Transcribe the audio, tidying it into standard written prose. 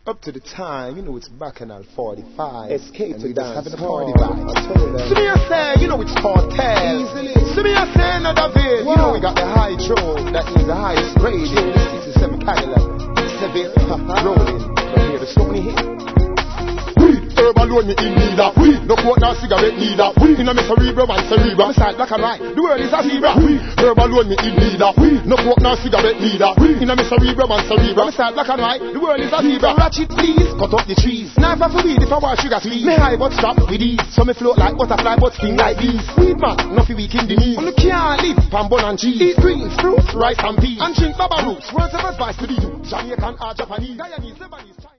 Up to the time, you know it's Bacchanal 45. Escape and to we just dance having a hall. party vibe. I told them. So me I say, you know it's cartel. Easily. So me I say another veil. You know we got the hydro, that means the highest grade. 67 Cadillac, Seville, rolling. From here to Stony Hill. Herb alone me in need of weed. No coke nor cigarette need of weed. Inna me cerebrum and cerebrum. Side black and white. The world is a zebra. Herb alone me in need of weed. No coke nor cigarette need of weed. Inna me cerebrum and cerebrum. Side black and white. The world is a zebra. Ratchet please, cut up the trees. Never for weed if I want sugar sweet. Me high but strap with ease. So me float like butterfly but sting like bees. Weed man, nothing weak in the knees. On the can't live, pan bun and cheese. Eat greens, fruits, rice and peas. And drink baba roots. Words of advice to the youth. Jamaican or Japanese. Guyanese, Lebanese.